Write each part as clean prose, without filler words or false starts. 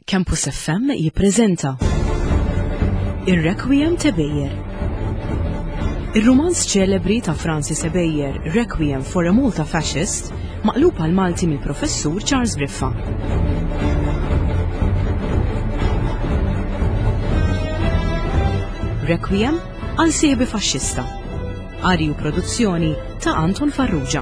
Campus FM jippreżenta Ir-Requiem ta' Bejjer. Ir-romanz ċelebri ta' Francis Bejjer, Requiem for a Malta Fascist, maqlub għal Malti mill-professur Charles Briffa. Requiem għal sieħbi faxxista. Arju produzzjoni ta' Anton Farrugia.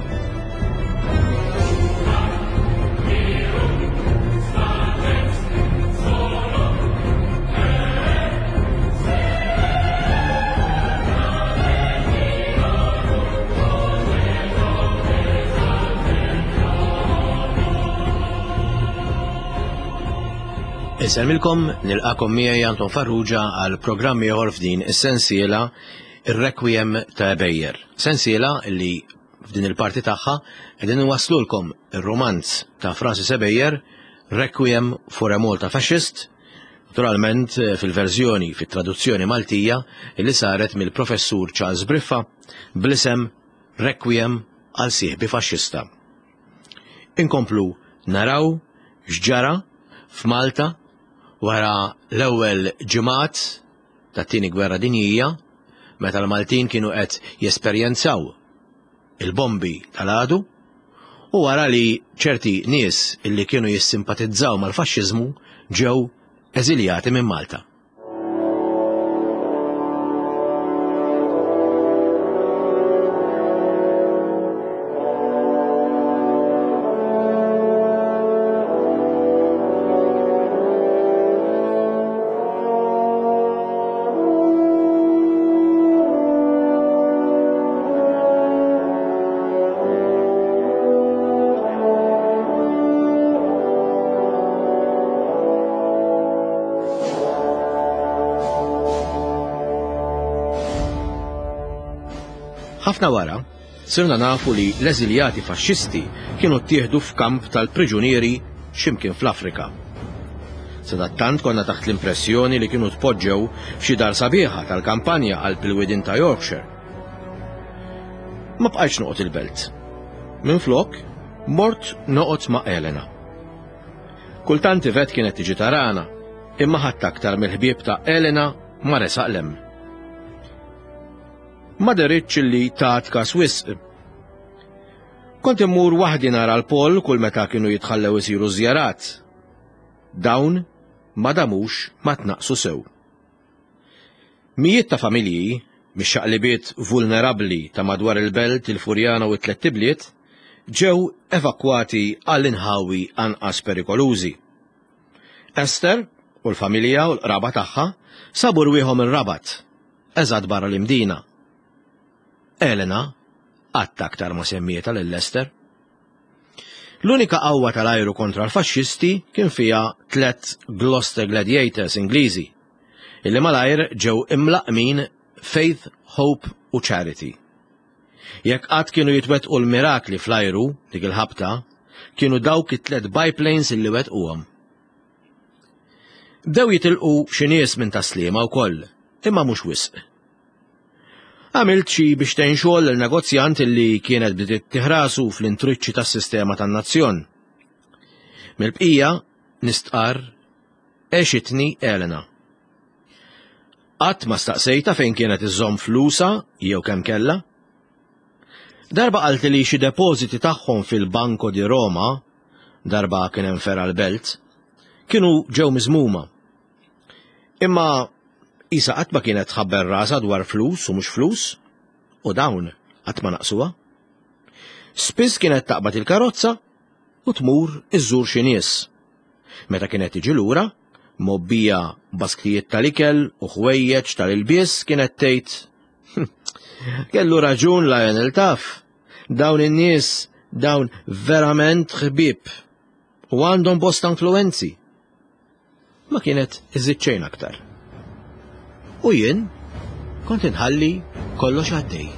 Inselmilkom nilqakom miegħi Anton Farrugia għal programmi ieħor f'din is-sensiela Ir-Requiem ta' Bejjer. Sensiela li f'din il-parti tagħha qegħdin inwasslulkom ir-romanz ta' Francis Bejjer, Requiem for a Malta Fascist, naturalment fil-verżjoni fit-traduzzjoni Maltija li saret mill-professur Charles Briffa bl-isem Requiem għal sieħbi faxxista. Inkomplu naraw x'ġara f'Malta wara l-ewwel ġimgħat tat-tieni gwerra dinjija, meta l-Maltin kienu qed jesperjenzaw il-bombi tal-għadu, u wara li ċerti nies illi kienu jissimpatizzaw mal-faxxiżmu ġew eżiljati minn Malta. Ħafna wara, sirna nafu li l-eżiljati faxxisti kienu ttieħdu f'kamp tal-priġunieri x'imkien fl-Afrika. Sadattant konna taħt l-impressjoni li kienu tpoġġew f'xi dar sabiħa tal-kampanja għal pilwidin ta' Yorkshire. Ma bqajtx noqgħod il-belt. Minflok, mort noqgħod ma' Elena. Kultant Ivet kienet tiġi tarana, imma ħadd aktar mill-ħbieb ta' Elena ma resaq lem. Ma deritx li tat kas wisq. Kont immur waħdi nara l-Pol kull meta kienu jitħallew isiru żjarat. Dawn ma damux ma tnaqsu sew. Mijiet ta' familji, mix-xaqlibiet vulnerabbli ta' madwar il-belt, il-Furjana u t-tlet Tibliet, ġew evakwati għall-inħawi anqas perikolużi. Esther u l-familja u l-qraba tagħha sabu rwieħhom ir-Rabat, eżatt barra l-imdina. Elena għadd aktar ma semmieta lil Lester. L-unika qawwa tal-ajru kontra l-faxxisti kien fiha 3 Gloucester Gladiators Ingliżi, illi malajr ġew imlaqmin Faith, Hope u Charity. Jekk qatt kienu jitwettqu l-mirakli fl-ajru dik il-ħabta, kienu dawk it-3 biplanes illi wettquhom. Bdew jitilqu xi nies minn tasliema wkoll, imma mhux wisq. Għamilt xi biex tgħin xogħol il-negozjant illi kienet bdiet tiħrasu fl-intriċċi tas-sistema tan-nazzjon. Mill-bqija nistqar għexitni Elena. Qatt ma staqsejta fejn kienet iżżomm flusa jew kemm kellha. Darba qalt li xi depożiti tagħhom fil-Banco di Roma, darba kien hemm fera l-belt, kienu ġew miżmuma. Imma isa qatt ma kienet tħabber rasa dwar flus u mhux flus, u dawn qatt ma naqsuha. Spiss kienet taqbad il-karozza u tmur iżżur xi nies. Meta kienet tiġi lura, mobbija basktijiet tal-ikel u ħwejjeġ tal-ilbies kienet tgħid kellu raġun Lionel taf. Dawn in-nies dawn verament ħbieb u għandhom bosta influenzi. Ma kienet iżid xejn aktar. U jien kont inħalli kollox għaddej.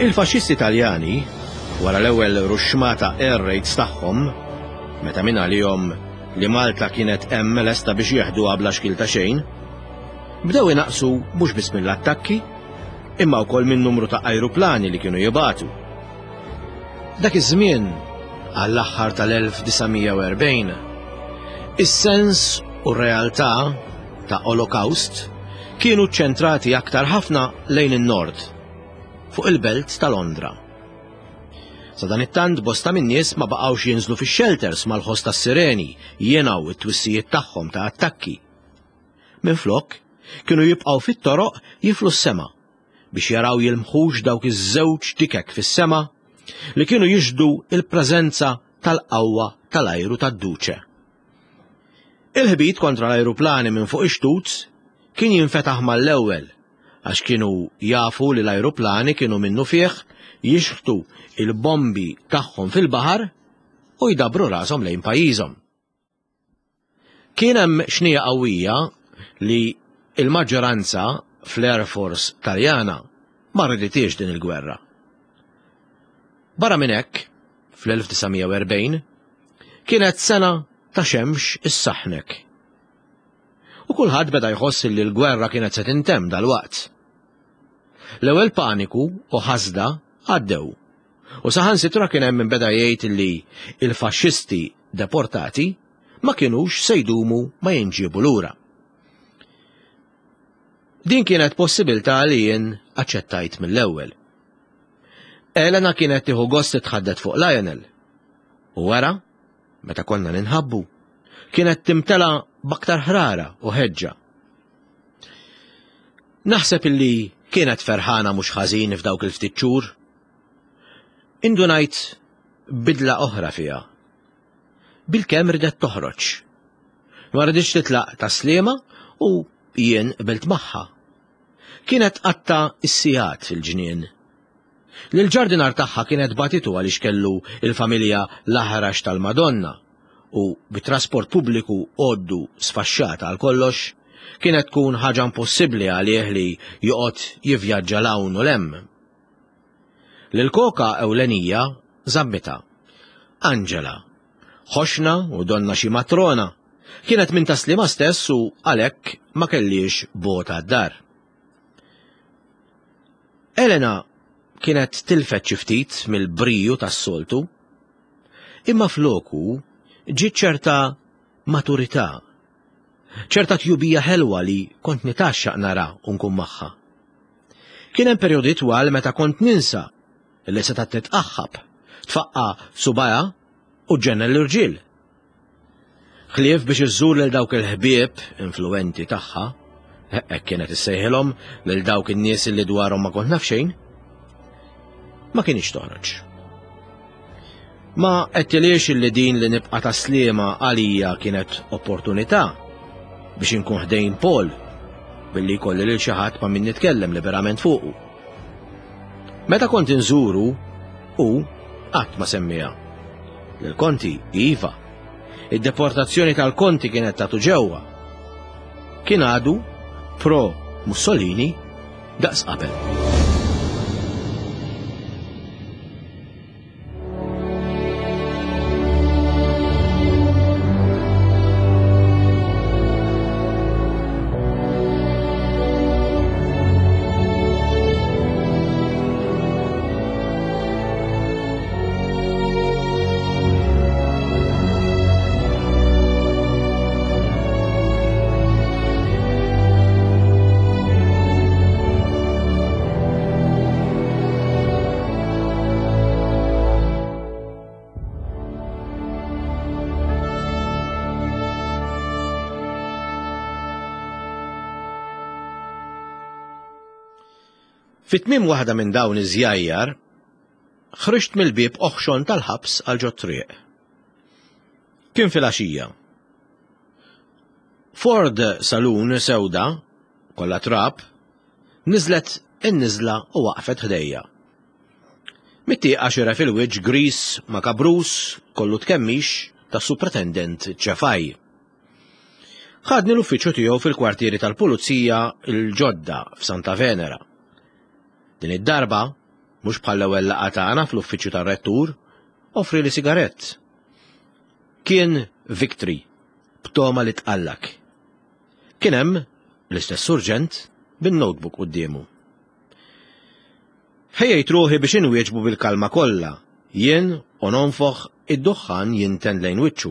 Il-faxxisti Taljani, wara l-ewwel ruxxmata air raids tagħhom, meta min għalihom li Malta kienet hemm lesta biex jieħduha bla xkil ta' xejn, bdew inaqsu mhux biss mill-attakki, imma wkoll minn numru ta' ajruplani li kienu jibgħatu. Dak iż-żmien, għall-aħħar tal-1940, is-sens u r-realtà ta' Holocaust kienu ċċentrati aktar ħafna lejn in-nord, fuq il-belt ta' Londra. Sa dan it-tant bosta minn nies ma baqgħux jinżlu fix-shelters mal-ħoss tas-sireni jienaw it-twissijiet tagħhom ta' attakki. Minflok, kienu jibqgħu fit-toroq jiflu s-sema biex jaraw jilmħux dawk iż-żewġ tikek fis-sema li kienu jiġdu il-preżenza tal-qawwa tal-ajru tad-duċe. Il-ħbit kontra l-ajruplani minn fuq ix-Tuts kien jinfetaħ mal-ewwel għax kienu jafu li l-ajruplani kienu minnu fih jixħtu il-bombi tagħhom fil-baħar u jdabru rashom lejn pajjiżhom. Kien hemm xnija qawwija li il-maġġoranza fl-Air Force Taljana ma rriditiex din il-gwerra. Barra minn hekk, fl-1940, kienet sena ta' xemx is-saħnek. U kulħadd beda jħoss li l-gwerra kienet se tintemm dalwaqt. L-ewwel paniku u ħasda għaddew, u saħansitra kien hemm min beda jgħid li il-faxxisti deportati ma kienux se jdumu ma jinġiebu lura. Din kienet possibilità li jien aċċettajt mill-ewwel. Elena kienet tieħu gost titħaddet fuq Lionel. U wara, meta konna ninħabbu, kienet timtela b'aktar ħrara u ħeġġa. Naħseb illi kienet ferħana mhux ħażin f'dawk il-ftit xhur. Indunajt bidla oħra fiha. Bilkemm ridet toħroġ. Ma rridx titlaq taslima u jien qbilt magħha. Kienet qatta s-sigħat fil-ġnien. Lil-ġardinar tagħha kienet batitu għaliex kellu il-familja l-aħrax tal-Madonna u bit-trasport pubbliku għoddu sfaxxata għal kollox kienet tkun ħaġa impossibbli għalih li joqgħod jivvjaġġa hawn u lemm. Lil-koka ewlenija żammita, Angela, ħoxna u donna xi matrona, kienet minn taslima stess u għalhekk ma kellix bota d-dar. Elena kienet tilfet xi ftit mill-briju tas-soltu, imma floku ġiet ċerta maturità, ċerta tjubija ħelwa li kont nitaxxaq nara u nkun magħha. Kien hemm perjodi twal meta kont ninsa li seta' titqaħħab, tfaqqa subajha u ġenna l-irġiel. Ħlief biex iżżur lil dawk il-ħbieb influenti tagħha, hekk kienet issejħilhom lil dawk in-nies li dwarhom ma kont naf xejn, ma kienx toħroġ. Ma qedtilix li din li nibqa' taslima għalija kienet opportunità biex inkun ħdejn Paul billi jkolli lil xi ħadd ma' min nitkellem liberament fuqu. Meta kont inżuru u qatt ma semmiha. Lil-Konti iva, id-deportazzjoni tal-Konti kienet tagħtu ġewwa. Kien għadu pro Mussolini daqs qabel. Fit-tmiem waħda minn dawn iż-żjajjar, ħriġt mill-bieb oħxon tal-ħabs għal ġo triq. Kien fil-għaxija. Ford Saloon sewda, kollha trab, niżlet in-niżla u waqfet ħdejja. Mittieqa xira fil-wiġġ gris ma' kabrus kollu tkemmix tas-Supretendent Ċefaj. Ħadni l-uffiċċju tiegħu fil-kwartieri tal-Pulizija l-ġodda f'Santa Venera. Din id-darba mhux bħall-ewwel laqgħa tagħna fl-uffiċċju tar-rettur, offri li sigarett. Kien Victory, b'toma li tqallak. Kien hemm l-istess surġent bin-notebook qudiemu. Ħejjejt ruħi biex inwieġbu bil-kalma kollha, jien u nonfoħ id-duħħan jinten lejn wiċċu.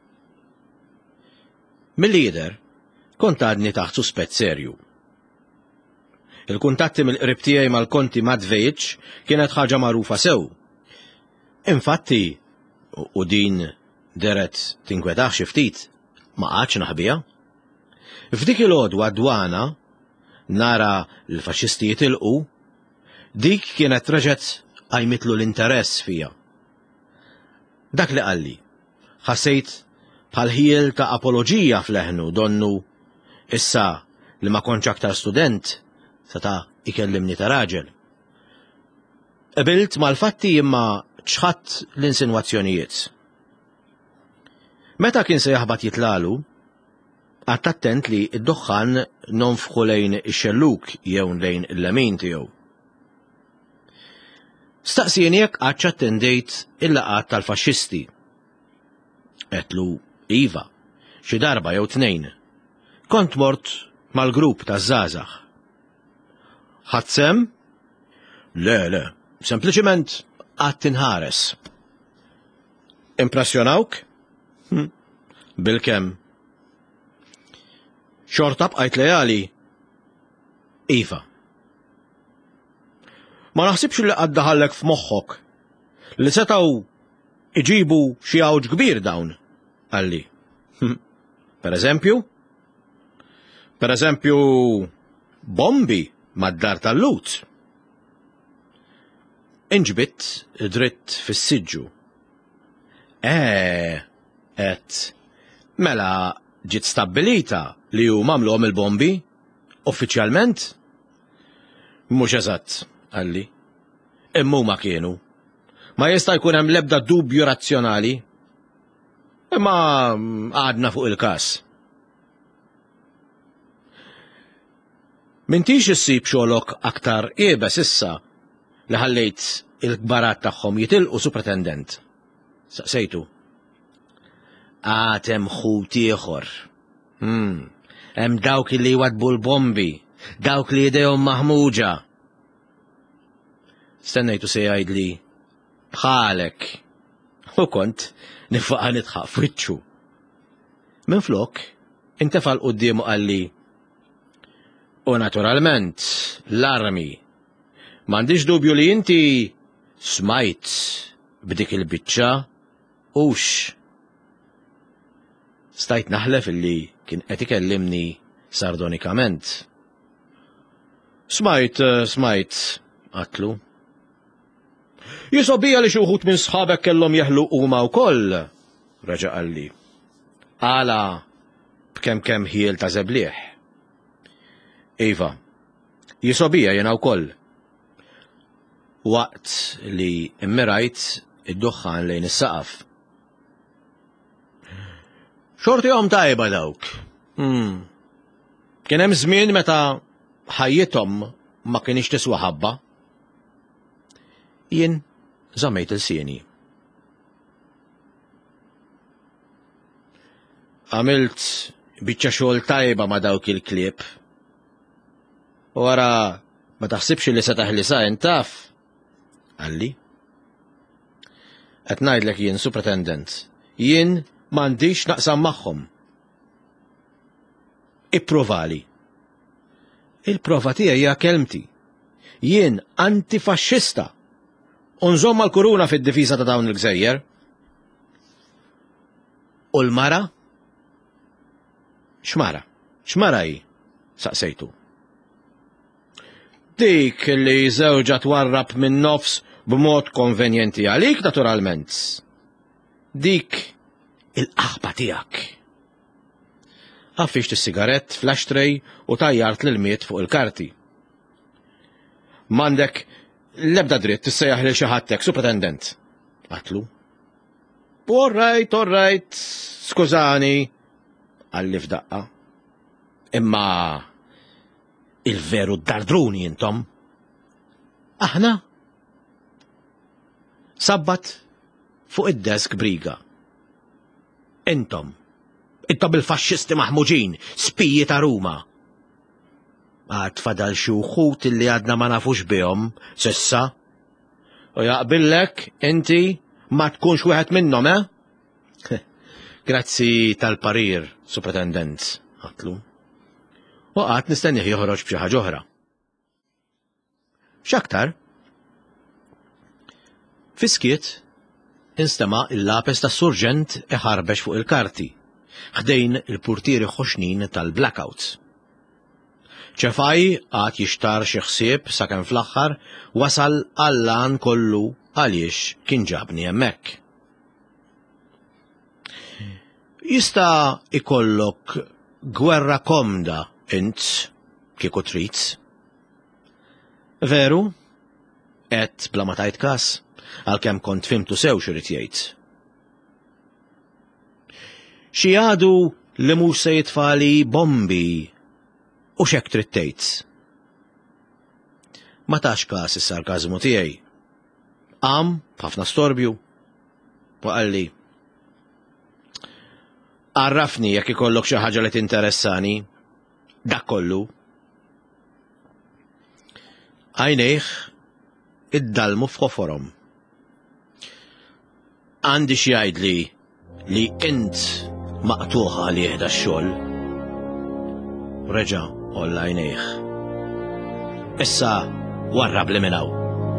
Milli jidher, kont għadni taħt suspett serju. Il-kuntatti mill-qrib tiegħi mal-konti Madvejċ kienet ħaġa magħrufa sew. Infatti, u din deret tinkwetaħ xi ftit, ma qatx naħbiha. F'dik il-għodwa dwana nara l-faxxisti jitilqu, dik kienet reġgħet għajmitlu l-interess fija. Dak li qalli, ħassejt bħal ħiel ta' apoloġija fleħnu donnu issa li ma kontx aktar student seta' ikellimni ta' raġel. Qabilt mal-fatti imma ċħadd l-insinwazzjonijiet. Meta kien se jaħbad jitlalu, għadt attent li id-duħħan nonfħu lejn ix-xelluk jew lejn il-lemin tiegħu. Staqsini jekk għadx attendejt il-laqgħat tal-faxxisti. Qedlu iva, xi darba jew tnejn. Kont mort mal-grupp taż-żgħażagħ. Ħadd sem? Le, sempliċiment qatt tinħares. Impressjonawk? Bil-kemm? Xorta bqajt lejali? Iva. Ma naħsibx li qad daħallek f'moħħok li setgħu iġibu xi għawġ kbir dawn, għalli. Per eżempju, bombi mad-dar tal-lut. Inġbit dritt fis-siġġu. Mela ġiet stabbilita li hu mamluhom il-bombi uffiċjalment? Mhux eżatt, għalli. Imma huma kienu. Ma jista' jkun hemm l-ebda dubju razzjonali. Imma għadna fuq il-każ. M'intix issib xogħolok aktar qiebes issa li ħallejt il-kbarat tagħhom jitilqu supretendent. Saqsejtu. Hemm ħut ieħor. Hemm dawk li jwadbu l-bombi, dawk li idejhom maħmuġa. Stennejtu se jgħidli bħalek. U kont nifaqa nitħaq f'wiċċu. Minflok, intefal qudiemu qalli u naturalment l-armi. M'għandix dubju li inti smajt b'dik il-biċċa hux. Stajt naħlef illi kien qed ikellimni sardonikament. Smajt, qatlu. Jisobija li xi wħud minn sħabek kellhom jeħlu huma wkoll, reġa' qalli. Għala b'kemm ħiel ta' żeblieħ. Iva, jisobija jiena wkoll. Waqt li immirajt id-duħħan lejn is-saqaf. Xortihom tajba dawk. Kien hemm żmien meta ħajjithom ma kienx tiswa ħabba. Jien żammejt il-sieni. Għamilt biċċa xogħol tajba ma' dawk il-klieb. Wara ma taħsibx li se taħlisa intaf, għalli. Qed ngħidlek jien supretendent, jien m'għandix naqsam magħhom. Ipprovali. Il-prova tiegħi hija kelmti. Jien antifaxxista. Unżomm l-kuruna fid-difiża ta' dawn il-Gżejjer. U l-mara? X'mara? X'mara hi? Saqsejtu. Dik li żewġa twarrab minn nofs b'mod konvenjenti għalik naturalment. Dik il-qaħba tiegħek. Ħaffixt is-sigarett fl-ashtray u tajjart l-miet fuq il-karti. M'għandek l-ebda dritt tissejjaħ lil xi ħaddek supretendent. Qatlu. All right, skużani, għalli f'daqqa. Imma il-veru dardruni intom. Aħna sabbat fuq id-desk briga. Intom bil-faxxisti maħmuġin, spiji ta' Ruma. Għad fadal xi wħud illi għadna ma nafux bihom s'issa. U jaqbillek inti ma tkunx wieħed minnhom, Grazzi tal-parir, Supretendent, għatlu. U qatt nistennih joħroġ b'xi ħaġa oħra. X'aktar? Fiskiet instema' il-lapes tas-surġent iħarbex fuq il-karti, ħdejn il-purtieri ħoxnin tal-blackouts. ċefaj għad jixtar xi ħsieb sakemm fl-aħħar wasal għall-għan kollu għaliex kien ġabni hemmhekk. Jista' ikollok gwerra komda int kieku trid. Veru? Qed bla ma tajt każ għalkemm kont fimtu sew x'irid jgħid. Xi għadu li mhux se jitfali bombi u x'hekk trid tgħid. Ma tax każ is-sarkażmu tiegħi. Qam b'ħafna storbju u qalli għarrafni jekk ikollok xi ħaġa li tinteressani, dak kollu. Għajnejh iddalmu f'ħoforhom. Għandi xi jgħidli li int maqtuħ għalih da x-xogħol. Reġa' olla għajnejh. Issa warrab li minn hawn.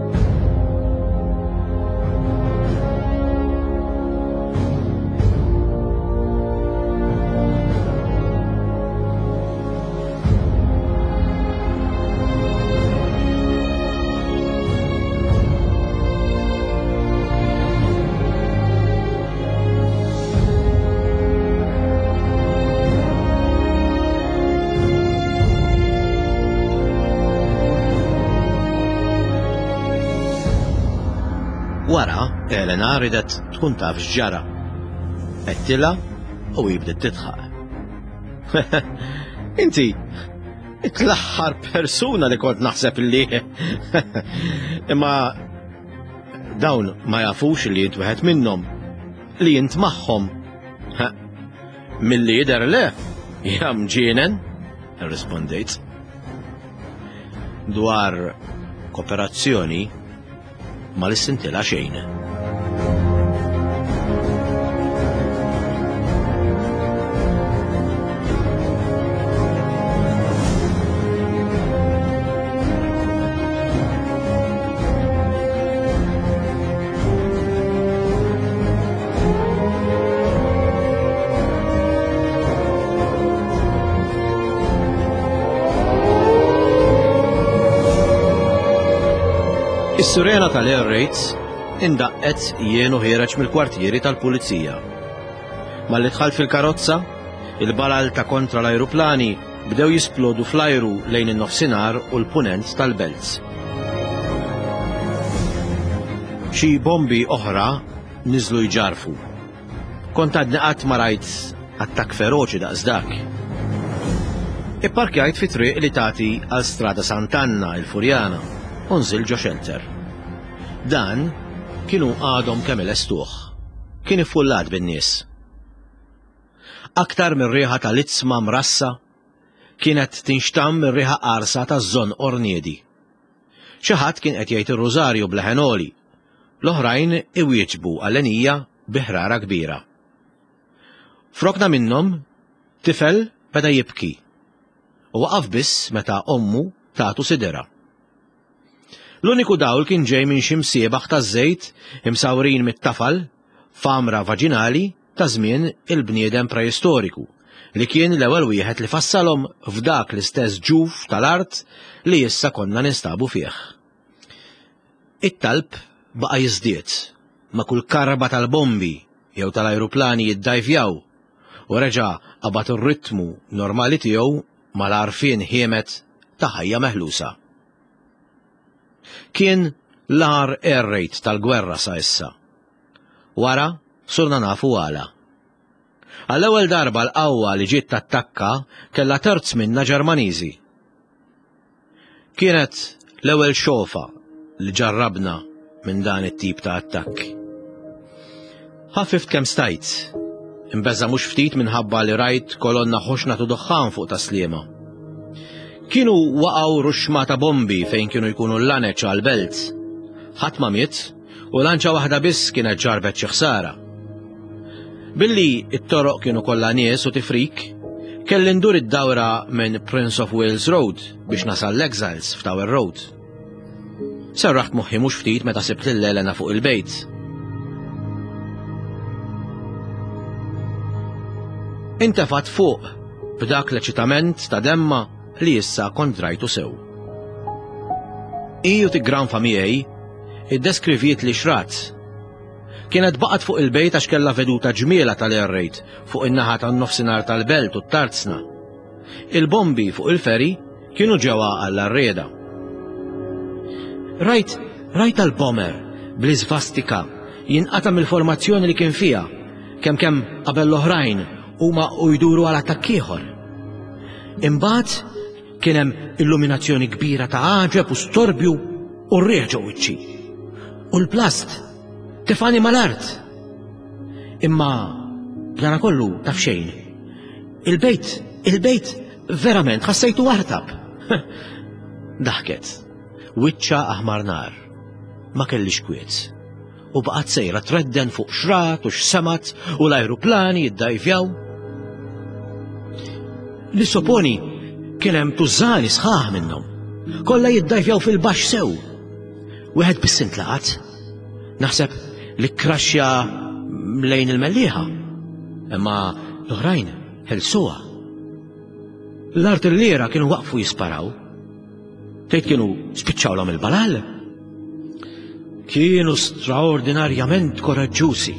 Wara, Elena ridet tkun taf x'ġara. Qedtilha u jibdet titħaq. Inti l-aħħar persuna li kont naħseb li imma dawn ma jafux li jint wieħed minnhom li jint magħhom. Milli jidher le, jam ġienen, irrispondejt. Dwar kooperazzjoni ma lissintila xejn. Is-sirena tal-air raids indaqqet jienu ħireġ mill-kwartieri tal-pulizija. Malli dħalt fil-karozza, il-balal ta' kontra l-ajruplani bdew jisplodu fl-ajru lejn in-nofsinhar u l-punent tal-Belt. Xi bombi oħra niżlu jġarfu. Kont għadni qatt ma rajt attakk feroċi daqs dak. Ipparkjajt fi triq li tagħti għal Strada Sant'Anna il-Furjana u nżil ġo shelter. Dan kienu għadhom kemm il-estuħ. Kien iffullat bin-nies. Aktar mir-riħa tal-itzma mrassa kienet tinxtamm mir-riħa qarsa taż-żonn Orniedi. Xi ħadd kien qed jgħid ir-Rużarju bl-ħenoli, l-oħrajn iwieġbu għall-għenija bi ħrara kbira. Frokna minnhom tifel beda jibki u waqaf biss meta ommu tagħtu sidera. L-uniku dawl kien ġej minn xi msiebaħ taż-żejt imsawrin mit-tafal f'amra vaġinali ta' żmien il-bniedem preistoriku li kien l-ewwel wieħed li fassalhom f'dak l-istess ġuf tal-art li issa konna ninstabu fih. It-talb baqa' jiżdied ma' kull karba tal-bombi jew tal-ajruplani jiddajvjaw u reġa' qabad ir-ritmu normali tiegħu mal-għarfien ħiemet ta' ħajja meħlusa. Kien l-ar air raid tal-gwerra sa issa. Wara surna nafu għala. Għall-ewwel darba l-qawwa li ġiet tattakka kellha terz minna Ġermaniżi. Kienet l-ewwel xofa li ġarrabna minn dan it-tip ta' attakk. Ħaffift kemm stajt, imbeżza mhux ftit minħabba li rajt kolonna ħoxna tu duħħan fuq tasliema. Kienu waqgħu ruxma ta' bombi fejn kienu jkunu l-laneċ għal-belt. Ħadd ma miet u lanċa waħda biss kienet ġarbet xi ħsara. Billi it-toroq kienu kollha nies u tifrik, kelli ndur id-dawra minn Prince of Wales Road biex nasal l-Exiles f'Tower Road. Serraħt moħħi mhux ftit meta sibt lil-Elena fuq il-bejt. Intefat fuq b'dak l-eċitament ta' demma li issa kont rajtu sew. Iju tigranfa miegħi iddeskriviet li xrat. Kienet baqgħet fuq il-bejt għax kellha veduta ġmiela tal-air raid fuq in-naħa tan-nofsinhar tal-belt u t-tarzna. Il-bombi fuq il-ferri kienu ġewwa għall-arrieda. Rajt għal-bomber bl-iżvastika jinqata' mill-formazzjoni li kien fiha kemm qabel l-oħrajn huma jduru għal attakk ieħor. Imbagħad kien hemm illuminazzjoni kbira ta' għaġeb u storbju u rrieħ ġew wiċċi. U l-plast tifani mal-art. Imma b'dana kollu taf xejn. Il-bejt verament ħassejtu waħtab. Daħket, wiċċa aħmar nar, ma kellix kwiet. U baqgħet sejra tredden fuq xrat u x'semat u l-ajruplani jiddajvjaw. Li sopponi kien hemm tużżani sħaħ minnhom. Kollha jiddajvjaw fil-baxx sew. Wieħed biss intlaqat. Naħseb li kraxxa lejn il-mellieħa, imma l-oħrajn ħelsuha. L-artillera kienu waqfu jisparaw. Tgħid kienu spiċċawlhom il-balal. Kienu straordinarjament koraġġużi.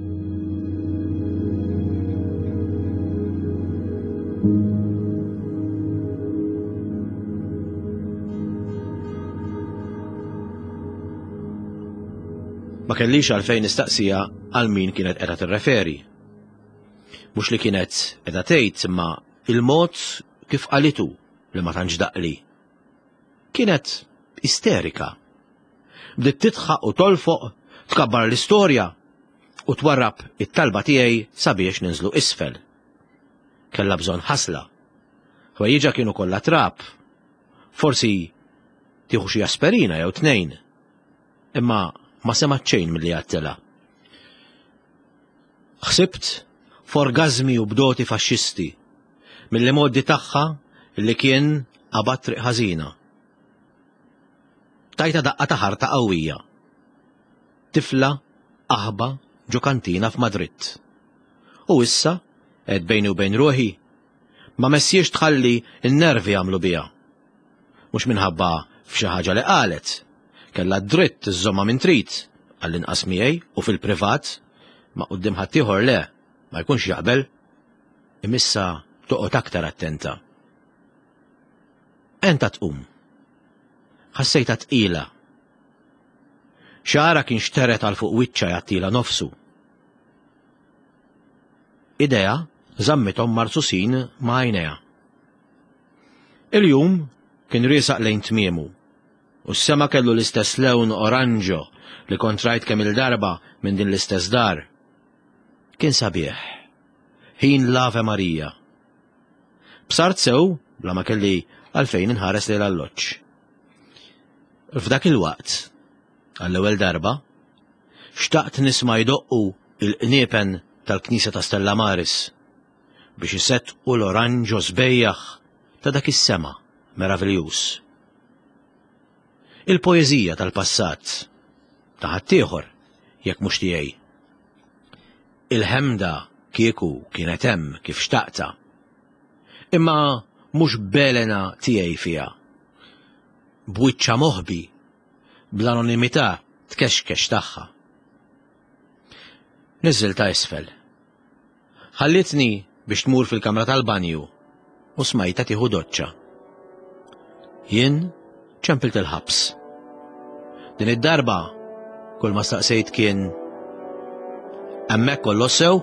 Ma kellix għalfejn nistaqsija għal min kienet qiegħda tirreferi. Mhux li kienet qiegħda tgħid imma il-mod kif qalitu li ma tantx daqli. Kienet isterika. Bdiet titħaq u tolfoq, tkabbar l-istorja u twarrab it-talba tiegħi sabiex ninżlu isfel. Kellha bżonn ħasla. Ħwejjiġa kienu kollha trab. Forsi tieħu xi asperina jew tnejn. Imma ma semat xejn milli għattela. Ħsibt f'orgażmi u bdoti faxxisti mill-modi tagħha li kien qabad triq ħażina. Tajta daqqa ta' ħarta qawwija. Tifla aħba ġo kantina f'Madrid. U issa qed bejni u bejn ruħi ma messiex tħalli n-nervi jagħmlu biha. Mhux minħabba f'xi ħaġa li qalet. Kellha dritt iżomma minn trid għall-inqas miegħi u fil-privat ma quddiem ħadd ieħor le ma jkunx jaqbel imissa toqgħod aktar attenta. Enta tqum. Ħassejta tqila. Xara kien xteret għal fuq wiċċa jattila nofsu. Idea żammithom marsusin ma' għajnejha. Il-jum kien riesaq lejn tmiemu. U s-sema kellu l-istess lewn oranġo li kont rajt kemm il-darba minn din l-istess dar. Kien sabiħ. Ħin l-Ave Marija. B'sart sew bla ma kelli għalfejn inħares lejn l-alloġġ. F'dak il-waqt, għall-ewwel darba, xtaqt nisma' jdoqqu il-qniepen tal-Knisja ta' Stella Maris biex isettqu l-oranġo sbejjaħ ta' dak is-sema meraviljus. Il-poeżija tal-passat ta' ħaddieħor jekk mhux tiegħi. Il-ħemda kieku kienet hemm kif xtaqta. Imma mhux belena tiegħi fiha. Bwiċċa moħbi bl-anonimità tkexkex tagħha. Niżżil ta' isfel. Ħallitni biex tmur fil-kamra tal-banju u smajta tieħu doċċa. Jien ċempilt il-ħabs. Din id-darba kull ma staqsejt kien hemmhekk kollox sew?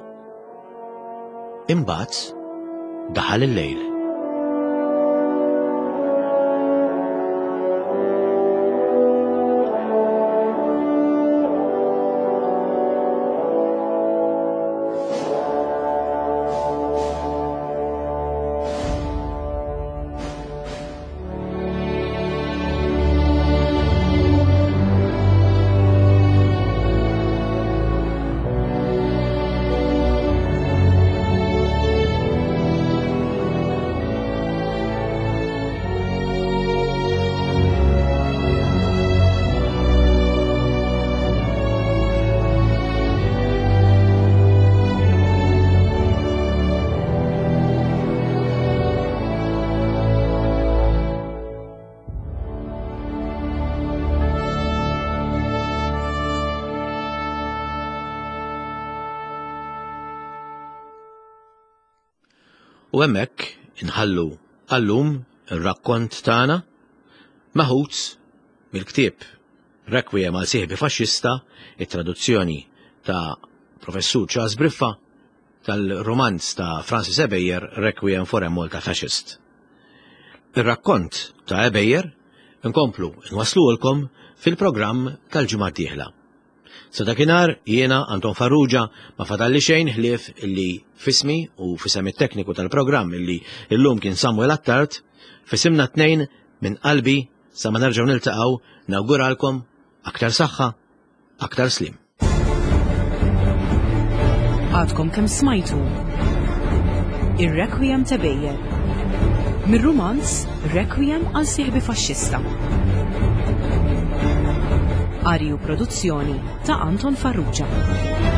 Imbagħad daħal il-lejl. U hemmhekk inħallu għallum ir-rakkont tagħna maħud mill-ktieb Requiem għal sieħbi faxxista, it-traduzzjoni ta' Professur Charles Briffa tal-romanz ta' Francis Ebeyer Requiem for a Malta Fascist. Ir-rakkont ta' Ebeyer inkomplu nwaslulkom fil-programm tal-ġimgħa d-dieħla. Sa dakinhar jiena Anton Farrugia ma fadalli xejn ħlief illi fismi u fisem it-tekniku tal-programm illi illum kien Samuel Attard, fisimna tnejn minn qalbi sa ma nerġgħu niltaqgħu nawguralkom aktar saħħa, aktar slim. Għadkom kemm smajtu ir-Requiem ta' Ebeyer. Mir-romanz Requiem għal sieħbi faxxista. Arju produzzjoni ta' Anton Farrugia.